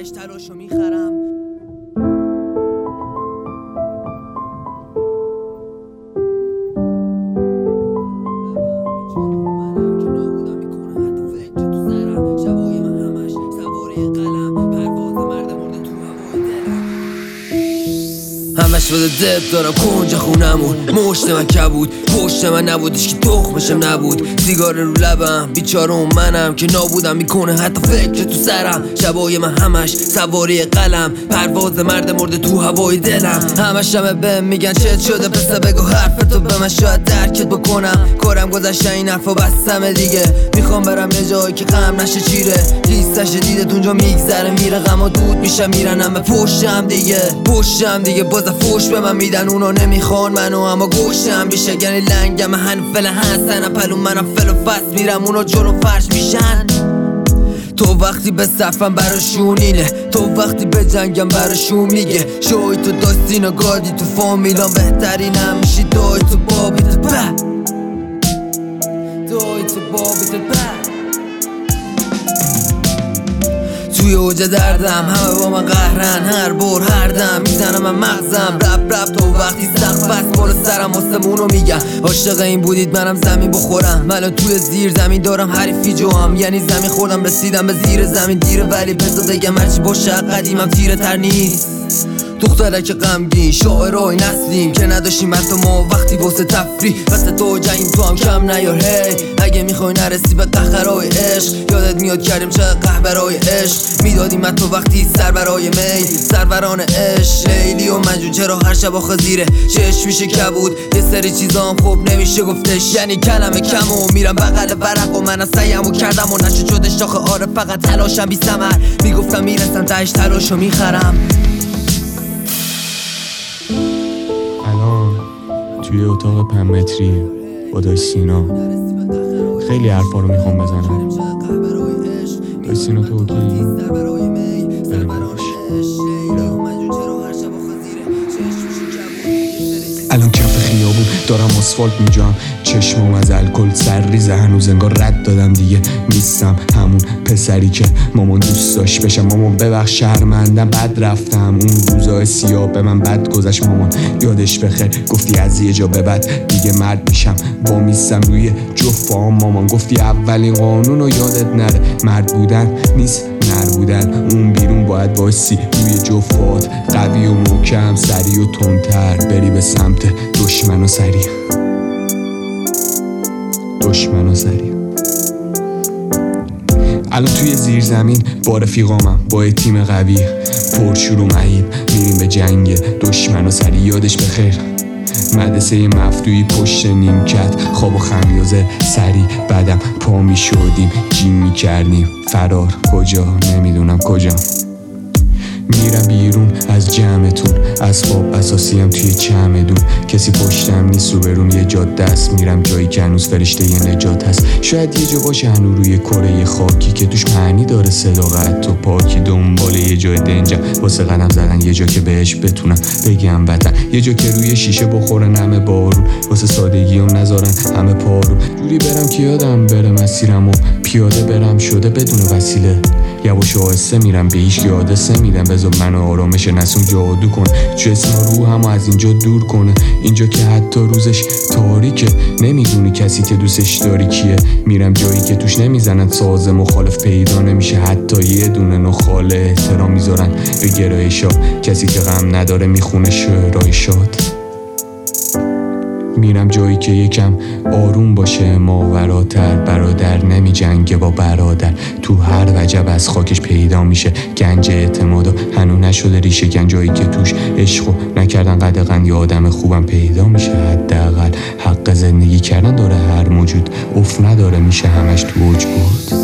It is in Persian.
تهش تلاشو میخرم. همش بده دب دارم کنج خونمون. مشت من کبود پشت من نبود هیچ کی تخمشم نبود. سیگار رو لبم بیچاره اون منم که نابودم میکنه حتی فکر تو سرم. شبای من همش سواری قلم پرواز مرد مرده تو هوای دلم. همش همه بهم میگن چت شده پسه بگو حرفتو به من شاید درکت بکنم. کارم گذشته این حرفا بستم دیگه. میخوام برم یه جایی که غم نشه چیره. لیستش دیده اونجا میگذره میره غما دود میشه میرنم به پشتم دیگه باز فوش به من میدن اونا نمیخوان منو اما گوشم بیشه یعنی لنگم هن فل هستن پلون منم فل و فست میرم اونا جلو فرش میشن. تو وقتی به صفم براشون اینه تو وقتی به جنگم براشون میگه شوی تو داستین و گادی تو فامیلان بهترینم میشی دای تو بابیت توی اوج دردم همه با من قهرن هر بار هر دم میزنم من مغزم رپ تو وقتی سخت بس بالا سرم واسمونو میگم عاشق این بودید منم زمین بخورم. من توی زیر زمین دارم حریفی جوام یعنی زمین خوردم رسیدم به زیر زمین دیره ولی بذار بگم هرچی باشه قدیمم تیره تر نیست. دختره که غمگین شاعرای نسلیم که نداشتیم حتی ما وقتی واسه تفریح واسه تو جنگیم تو هم کم نیار هی. اگه میخوای نرسی به قهقرای عشق یادت میاد کردیم چه قهبرای عشق میدادیم حتی وقتی سربرای می سروران عشق لیلی و مجنون چرا هر شب آخه زیره چشم میشه کبود یه سری چیزا هم خوب نمیشه گفتش یعنی کلمه کم و میرم بغل ورق و من از سعیمو کردم و نشد شدش تاخه آره فقط تلاشم بی ثمر میگفتم میرسم تهش تلاشو میخرم. توی اتاق 5 متری با دای سینا خیلی حرفا رو میخوام بزنم. دای سینا تو اوکی؟ بریم باش. الان کف خیابون دارم آسفالت میجام چشمم از الکل سرریزه هنوز انگار رد دادم دیگه نیستم همون پسری که مامان دوست داشت بشم. مامان ببخش شرمندم بد رفتم اون روزای سیاه به من بد گذشت. مامان یادش بخیر گفتی از یه جا به بعد دیگه مرد میشم با میستم روی جفام. مامان گفتی اولین قانون رو یادت نره مرد بودن نیست نر بودن اون بیرون باید بایستی روی جفات قوی و محکم سریع و تندتر بری به سمت دشمن و سریع الان توی زیر زمین با رفیقامم با تیم قوی پرشور و مهیب میریم به جنگ دشمن و سریع. یادش بخیر مدرسه مفتوحی پشت نیمکت خواب و خمیازه سریع بعدم پا می شدیم جیم می کردیم فرار کجا نمیدونم کجا. میرم بیرون از جمعتون اسباب اساسیم توی چمدون کسی پشتم نیست روبروم یه جاده است میرم جایی که هنوز فرشته یه نجات هست. شاید یه جا باشه هنوز روی کره خاکی که توش معنی داره صداقت و پاکی دنبال یه جای دنجم واسه قدم زدن یه جا که بهش بتونم بگم وطن یه جا که روی شیشه بخوره نم بارون واسه سادگیام نذارن همه پارو جوری برم که یادم بره مسیرم و پیاده برم شده بدون وسیله یواش و آهسته میرم به هیچ یادسه میدم بذار منو آرامش نسون جادو کن جسم رو هم از اینجا دور کنه اینجا که حتی روزش تاریکه نمیدونی کسی که دوستش داری کیه. میرم جایی که توش نمیزنن ساز مخالف پیدا نمیشه حتی یه دونه نخاله احترام میذارن به گرایشا کسی که غم نداره میخونه شعرهای شاد. میرم جایی که یکم آروم باشه ماوراتر برادر نمی جنگه با برادر تو هر وجب از خاکش پیدا میشه گنج اعتماد و هنو نشده ریشه گنج جایی که توش عشقو نکردن قدغن یه آدم خوبم پیدا میشه حداقل حق زندگی کردن داره هر موجود اف نداره میشه همش تو اوج بود.